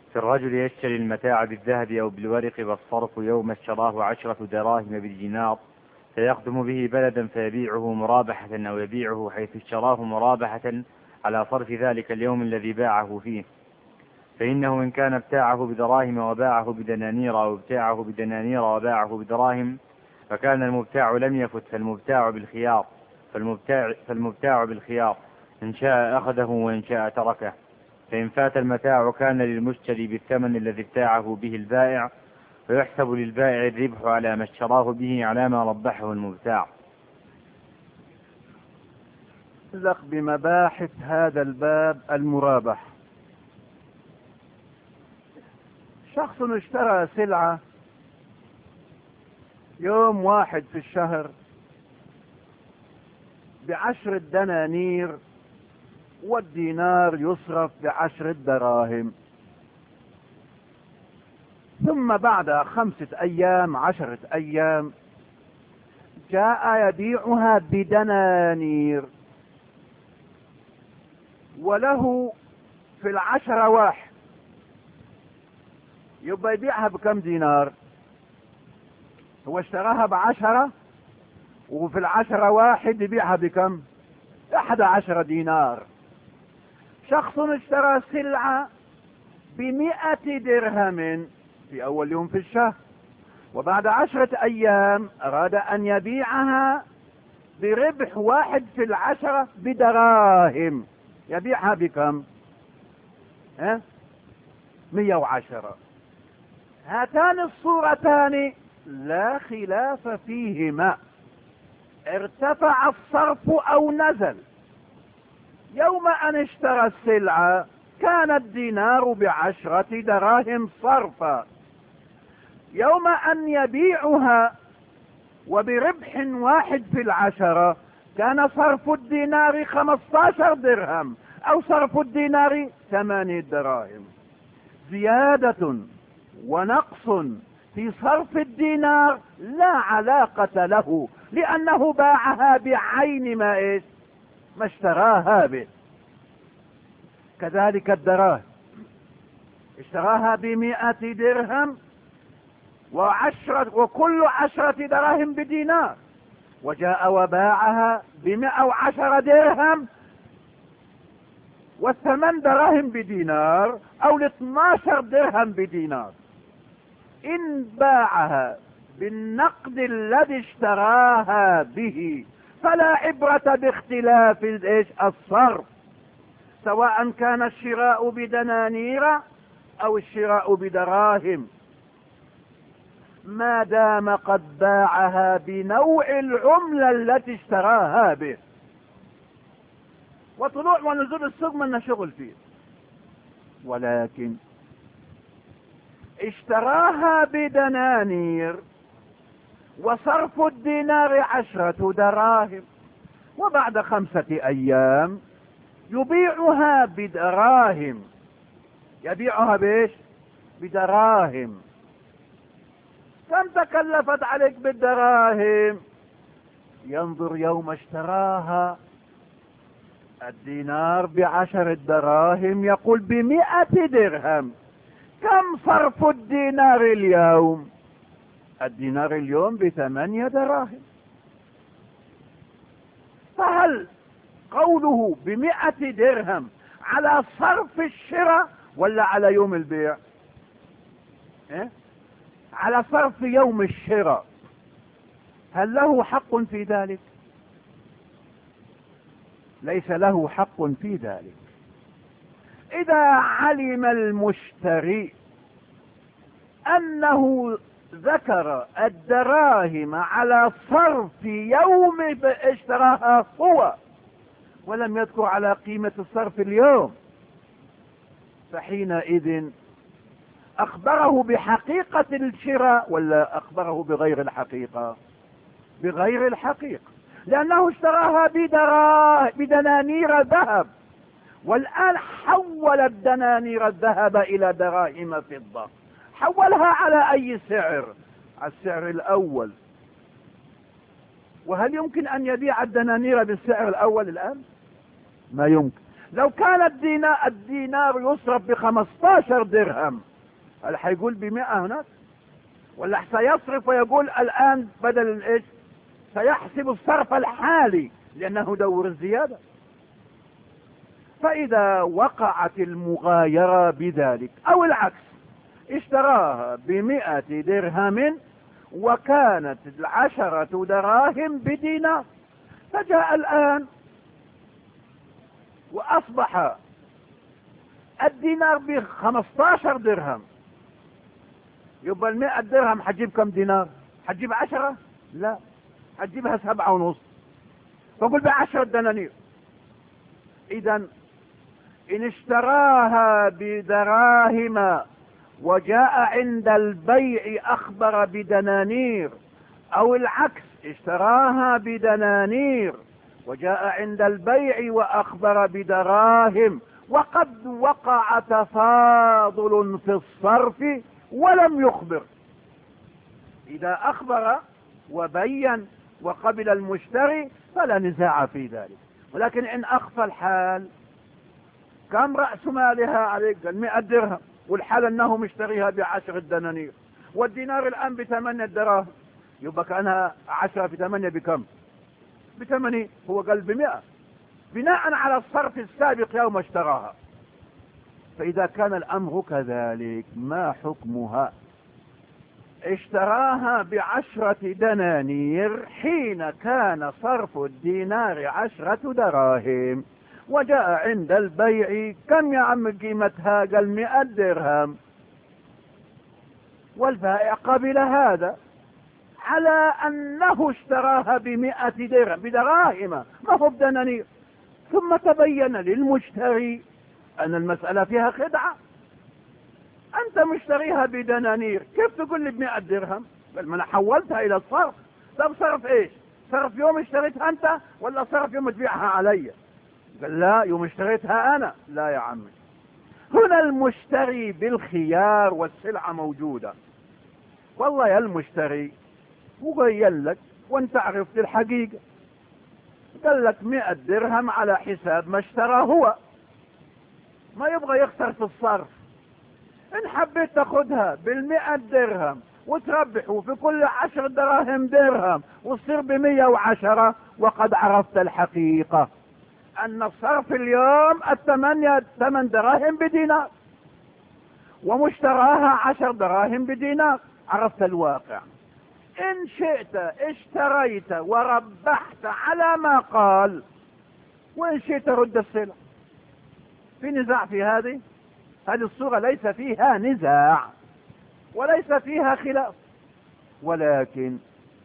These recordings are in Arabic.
في الرجل يشتري المتاع بالذهب أو بالورق والصرف يوم اشتراه 10 دراهم بالدينار، فيقدم به بلدا فيبيعه مرابحة أو يبيعه حيث اشتراه مرابحة على صرف ذلك اليوم الذي باعه فيه، فإنه إن كان ابتاعه بدراهم وباعه بدنانير أو ابتاعه بدنانير وباعه بدراهم فكان المبتاع لم يفت فالمبتاع بالخيار إن شاء أخذه وإن شاء تركه. فإن فات المتاع كان للمشتري بالثمن الذي ابتاعه به البائع، فيحسب للبائع الربح على ما اشتراه به على ما ربحه المبتاع. لك بمباحث هذا الباب المرابح. شخص اشترى سلعة يوم 1 في الشهر ب10 دنانير، والدينار يصرف ب10 دراهم، ثم بعد 5 أيام 10 أيام جاء يبيعها بدنانير، وله في 10 واحد، يبقى يبيعها بكم دينار؟ هو اشتراها ب10 وفي 10 واحد يبيعها بكم؟ 11 دينار. شخص اشترى سلعة ب100 درهم في أول يوم في الشهر، وبعد 10 أيام أراد أن يبيعها بربح 1 في 10 بدراهم، يبيعها بكم؟ 110. هاتان الصورتان لا خلاف فيهما، ارتفع الصرف أو نزل. يوم أن اشترى السلعة كان الدينار ب10 دراهم صرفا، يوم أن يبيعها وبربح 1 في 10 كان صرف الدينار 15 درهم، أو صرف الدينار 8 دراهم. زيادة ونقص في صرف الدينار لا علاقة له، لأنه باعها بعين ما اشتراها به. كذلك الدراهم، اشتراها ب100 درهم وكل 10 دراهم بدينار، وجاء وباعها ب110 درهم و8 دراهم بدينار، أو 12 درهم بدينار. إن باعها بالنقد الذي اشتراها به فلا عبرة باختلاف الصرف، سواء كان الشراء بدنانير أو الشراء بدراهم، ما دام قد باعها بنوع العملة التي اشتراها به. وطلوع ونزول السوق من شغل فيه، ولكن اشتراها بدنانير وصرف الدينار 10 دراهم، وبعد 5 أيام يبيعها بدراهم. يبيعها بإيش؟ بدراهم. كم تكلفت عليك بالدراهم؟ ينظر يوم اشتراها الدينار ب10 دراهم، يقول ب100 درهم. كم صرف الدينار اليوم؟ الدينار اليوم ب8 دراهم. فهل قوله ب100 درهم على صرف الشراء ولا على يوم البيع؟ على صرف يوم الشراء. هل له حق في ذلك؟ ليس له حق في ذلك. إذا علم المشتري أنه ذكر الدراهم على صرف يوم اشتراها هو، ولم يذكر على قيمة الصرف اليوم، فحينئذ أخبره بحقيقة الشراء ولا أخبره بغير الحقيقة؟ بغير الحقيقة، لأنه اشتراها بدنانير ذهب، والآن حول الدنانير الذهب إلى دراهم فضة. حولها على أي سعر؟ على السعر الأول. وهل يمكن أن يبيع الدنانير بالسعر الأول الآن؟ ما يمكن. لو كان الدينار يصرف ب15 درهم، هل هيقول ب100 هناك؟ ولا سيصرف ويقول الآن بدل الايش؟ سيحسب الصرف الحالي لأنه دور الزيادة. فإذا وقعت المغايرة بذلك أو العكس، اشتراها ب100 درهم وكانت 10 دراهم بدينار، فجاء الآن وأصبح الدينار ب15 درهم، يبقى 100 درهم حتجيب كم دينار؟ حتجيب 10؟ لا، حتجيبها 7.5، فقل ب10 دنانير. إذا إن اشتراها بدراهم وجاء عند البيع أخبر بدنانير، أو العكس اشتراها بدنانير وجاء عند البيع وأخبر بدراهم، وقد وقع تفاضل في الصرف ولم يخبر، إذا أخبر وبين وقبل المشتري فلا نزاع في ذلك. ولكن إن أخفى الحال، كم رأس مالها عليك؟ قال 100 درهم، والحال أنه مشتريها ب10 دنانير، والدينار الآن ب8 دراهم، يبقى كأنها 10 في 8 بكم؟ ب80. هو قال ب100 بناء على الصرف السابق يوم اشتراها. فإذا كان الأمر كذلك ما حكمها؟ اشتراها ب10 دنانير حين كان صرف الدينار 10 دراهم، وجاء عند البيع كم يا عم قيمتها؟ قال 100 درهم، والبائع قبل هذا على أنه اشتراها ب100 درهم بدراهم ما هو بدنانير. ثم تبين للمشتري أن المسألة فيها خدعة، أنت مشتريها بدنانير، كيف تقول لي ب100 درهم؟ بل ما أنا حولتها إلى الصرف. طب صرف إيش؟ صرف يوم اشتريتها أنت ولا صرف يوم تبيعها علي؟ قال لا، يوم اشتريتها أنا. لا يا عمي، هنا المشتري بالخيار والسلعة موجودة. والله يا المشتري وبين لك وانت عرفت الحقيقة، قال لك 100 درهم على حساب ما اشترى هو، ما يبغى يخسر في الصرف. ان حبيت تاخدها بال100 درهم وتربح وفي كل 10 دراهم درهم وتصير ب110، وقد عرفت الحقيقة ان الصرف اليوم 8 دراهم بدينار، ومشتراها 10 دراهم بدينار. عرفت الواقع. ان شئت اشتريت وربحت على ما قال، وان شئت رد السلع. في نزاع في هذه الصورة؟ ليس فيها نزاع وليس فيها خلاف. ولكن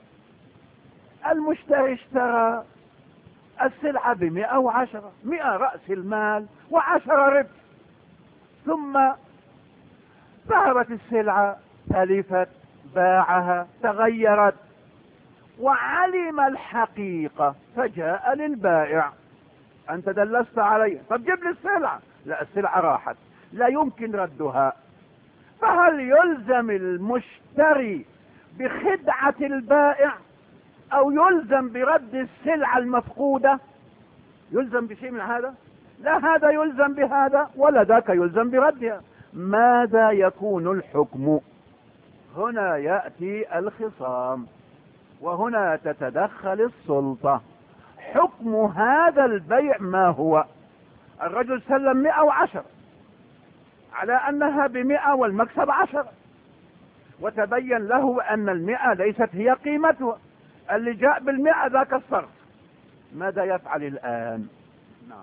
المشتري اشترى السلعة ب110، 100 رأس المال و10 ربح، ثم ذهبت السلعة، تلفت، باعها، تغيرت، وعلم الحقيقة فجاء للبائع: أنت دلست علي، طب جيب لي السلعة. لا، السلعة راحت، لا يمكن ردها. فهل يلزم المشتري بخدعة البائع أو يلزم برد السلعة المفقودة؟ يلزم بشيء من هذا؟ لا، هذا يلزم بهذا ولا ذاك يلزم بردها. ماذا يكون الحكم؟ هنا يأتي الخصام، وهنا تتدخل السلطة. حكم هذا البيع ما هو؟ الرجل سلم 110 على أنها ب100 والمكسب 10، وتبين له أن 100 ليست هي قيمتها، اللي جاء بال100 ذاك الصرف. ماذا يفعل الآن؟ نعم،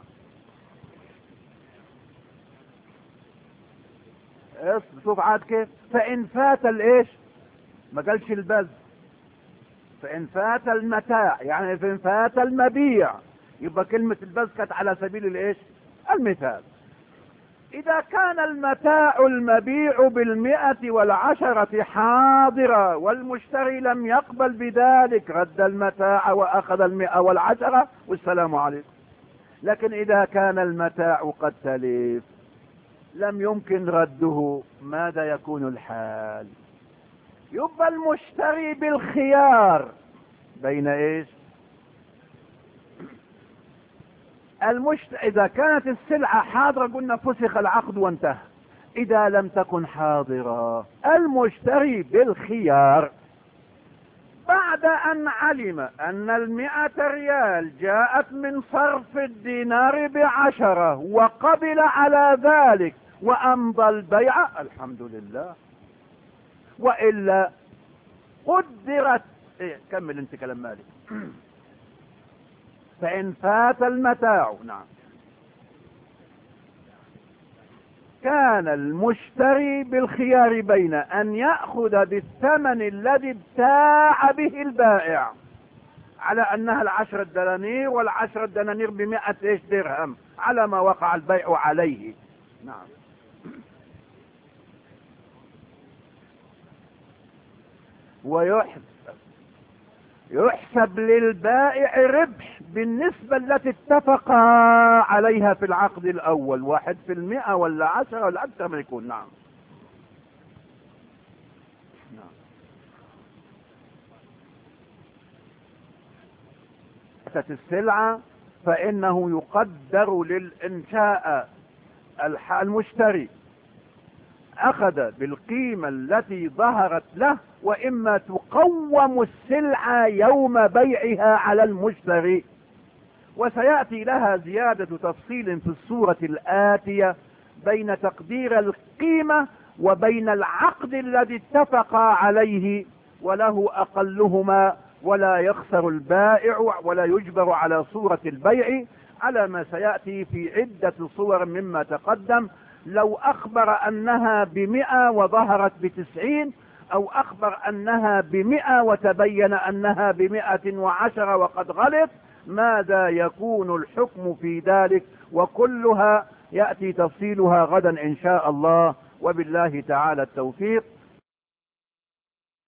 شوف عاد كيف. فإن فات الايش؟ ما قالش البذل. فإن فات المتاع، يعني فإن فات المبيع، يبقى كلمة البذل كانت على سبيل الايش؟ المثال. إذا كان المتاع المبيع ب100 و10 حاضرة والمشتري لم يقبل بذلك، رد المتاع وأخذ 100 و10 والسلام عليكم. لكن إذا كان المتاع قد تلف لم يمكن رده، ماذا يكون الحال؟ يبقى المشتري بالخيار بين ايش؟ إذا كانت السلعة حاضرة قلنا فسخ العقد وانتهى. إذا لم تكن حاضرة المشتري بالخيار بعد أن علم أن 100 ريال جاءت من صرف الدينار ب10 وقبل على ذلك وأمضى البيع الحمد لله. وإلا قدرت كمل انت كلام مالك. فإن فات المتاع نعم كان المشتري بالخيار بين أن يأخذ بالثمن الذي ابتاع به البائع على أنها 10 دنانير وال10 دنانير ب100 درهم على ما وقع البيع عليه. نعم. يحسب للبائع ربح بالنسبة التي اتفقا عليها في العقد الأول 1% ولا 10 ولا أكثر ما يكون. نعم. السلعة فإنه يقدر للإنشاء المشتري أخذ بالقيمة التي ظهرت له، وإما تقوم السلعة يوم بيعها على المشتري، وسيأتي لها زيادة تفصيل في الصورة الآتية بين تقدير القيمة وبين العقد الذي اتفق عليه، وله أقلهما ولا يخسر البائع ولا يجبر على صورة البيع على ما سيأتي في عدة صور مما تقدم. لو أخبر أنها ب100 وظهرت ب90، أو أخبر أنها ب100 وتبين أنها ب110 وقد غلط، ماذا يكون الحكم في ذلك؟ وكلها يأتي تفصيلها غدا إن شاء الله، وبالله تعالى التوفيق.